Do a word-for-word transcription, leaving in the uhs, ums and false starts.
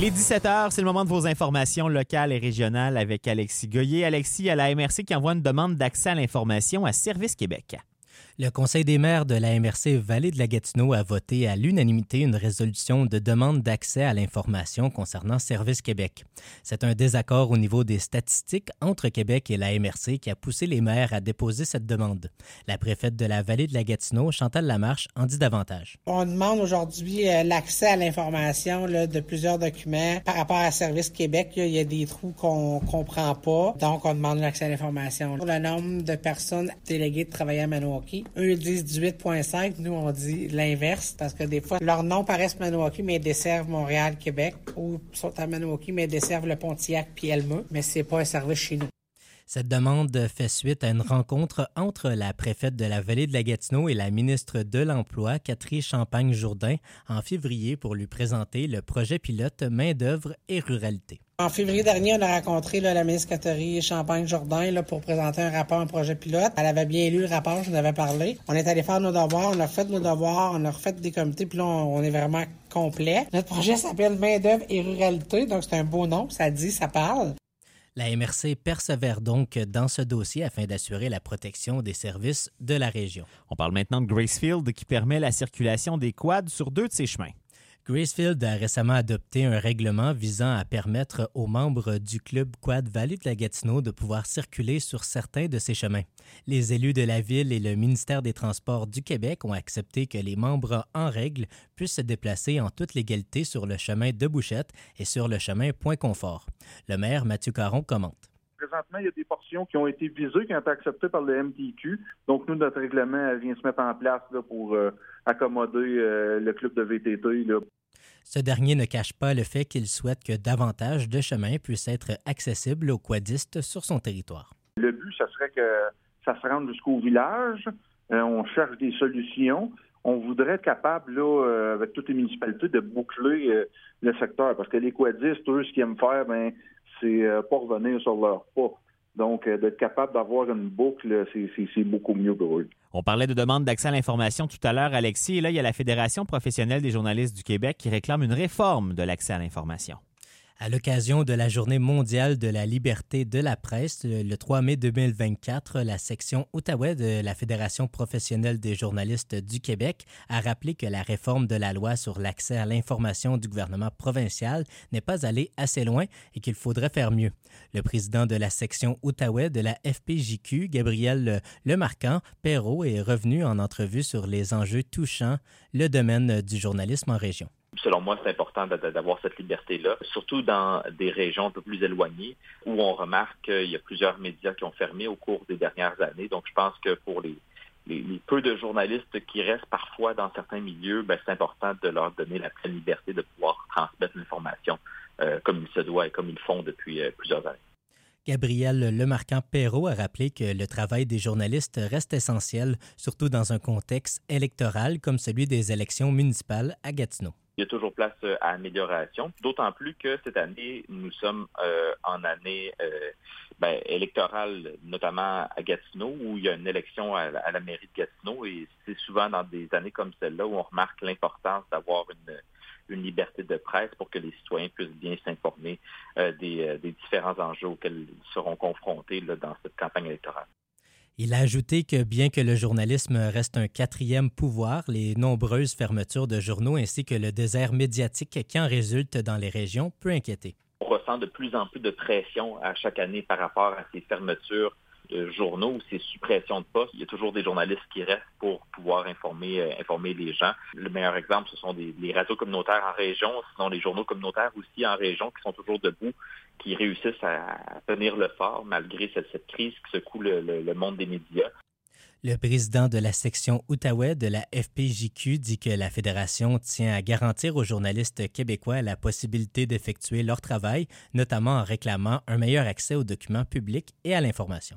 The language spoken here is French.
Il est dix-sept heures, c'est le moment de vos informations locales et régionales avec Alexis Goyer. Alexis, à la M R C qui envoie une demande d'accès à l'information à Service Québec. Le Conseil des maires de la M R C Vallée de la Gatineau a voté à l'unanimité une résolution de demande d'accès à l'information concernant Service Québec. C'est un désaccord au niveau des statistiques entre Québec et la M R C qui a poussé les maires à déposer cette demande. La préfète de la Vallée de la Gatineau, Chantal Lamarche, en dit davantage. On demande aujourd'hui euh, l'accès à l'information là, de plusieurs documents par rapport à Service Québec. Là, il y a des trous qu'on comprend pas, donc on demande l'accès à l'information. Pour le nombre de personnes déléguées de travailler à Maniwaki, eux ils disent dix-huit virgule cinq, nous on dit l'inverse, parce que des fois, leurs noms paraissent Maniwaki, mais ils desservent Montréal, Québec, ou sont à Maniwaki, mais ils desservent le Pontiac puis Elma, mais c'est pas un service chez nous. Cette demande fait suite à une rencontre entre la préfète de la Vallée de la Gatineau et la ministre de l'Emploi, Catherine Champagne-Jourdain, en février pour lui présenter le projet pilote Main-d'œuvre et ruralité. En février dernier, on a rencontré là, la ministre Catherine Champagne-Jourdain là, pour présenter un rapport, un projet pilote. Elle avait bien lu le rapport, je vous en avais parlé. On est allé faire nos devoirs, on a fait nos devoirs, on a refait des comités, puis là, on, on est vraiment complet. Notre projet s'appelle Main-d'œuvre et ruralité, donc c'est un beau nom, ça dit, ça parle. La M R C persévère donc dans ce dossier afin d'assurer la protection des services de la région. On parle maintenant de Gracefield qui permet la circulation des quads sur deux de ses chemins. Gracefield a récemment adopté un règlement visant à permettre aux membres du club Quad Vallée de la Gatineau de pouvoir circuler sur certains de ces chemins. Les élus de la ville et le ministère des Transports du Québec ont accepté que les membres en règle puissent se déplacer en toute légalité sur le chemin de Bouchette et sur le chemin Point-Confort. Le maire Mathieu Caron commente. Présentement, il y a des portions qui ont été visées, qui ont été acceptées par le M T Q. Donc, nous, notre règlement vient se mettre en place là, pour euh, accommoder euh, le club de V T T. Là. Ce dernier ne cache pas le fait qu'il souhaite que davantage de chemins puissent être accessibles aux quadistes sur son territoire. Le but, ce serait que ça se rende jusqu'au village. Euh, on cherche des solutions. On voudrait être capable, là, euh, avec toutes les municipalités, de boucler euh, le secteur. Parce que les quadistes, eux, ce qu'ils aiment faire, ben, c'est euh, pas revenir sur leur pas. Donc, euh, d'être capable d'avoir une boucle, c'est, c'est, c'est beaucoup mieux pour eux. On parlait de demande d'accès à l'information tout à l'heure, Alexis, et là, il y a la Fédération professionnelle des journalistes du Québec qui réclame une réforme de l'accès à l'information. À l'occasion de la Journée mondiale de la liberté de la presse, le trois mai deux mille vingt-quatre, la section Outaouais de la Fédération professionnelle des journalistes du Québec a rappelé que la réforme de la loi sur l'accès à l'information du gouvernement provincial n'est pas allée assez loin et qu'il faudrait faire mieux. Le président de la section Outaouais de la F P J Q, Gabriel Lemarquand-Perrault, est revenu en entrevue sur les enjeux touchant le domaine du journalisme en région. Selon moi, c'est important d'avoir cette liberté-là, surtout dans des régions un peu plus éloignées où on remarque qu'il y a plusieurs médias qui ont fermé au cours des dernières années. Donc, je pense que pour les, les, les peu de journalistes qui restent parfois dans certains milieux, ben, c'est important de leur donner la pleine liberté de pouvoir transmettre l'information euh, comme il se doit et comme ils le font depuis euh, plusieurs années. Gabriel Lemarquand-Perrault a rappelé que le travail des journalistes reste essentiel, surtout dans un contexte électoral comme celui des élections municipales à Gatineau. Il y a toujours place à amélioration, d'autant plus que cette année, nous sommes euh, en année euh, ben, électorale, notamment à Gatineau, où il y a une élection à, à la mairie de Gatineau, et c'est souvent dans des années comme celle-là où on remarque l'importance d'avoir une, une liberté de presse pour que les citoyens puissent bien s'informer euh, des, euh, des différents enjeux auxquels ils seront confrontés là, dans cette campagne électorale. Il a ajouté que bien que le journalisme reste un quatrième pouvoir, les nombreuses fermetures de journaux ainsi que le désert médiatique qui en résulte dans les régions peut inquiéter. On ressent de plus en plus de pression à chaque année par rapport à ces fermetures de journaux, ces suppressions de postes. Il y a toujours des journalistes qui restent pour pouvoir informer, euh, informer les gens. Le meilleur exemple, ce sont des, les radios communautaires en région, sinon les journaux communautaires aussi en région qui sont toujours debout, qui réussissent à tenir le fort malgré cette, cette crise qui secoue le, le, le monde des médias. Le président de la section Outaouais de la F P J Q dit que la Fédération tient à garantir aux journalistes québécois la possibilité d'effectuer leur travail, notamment en réclamant un meilleur accès aux documents publics et à l'information.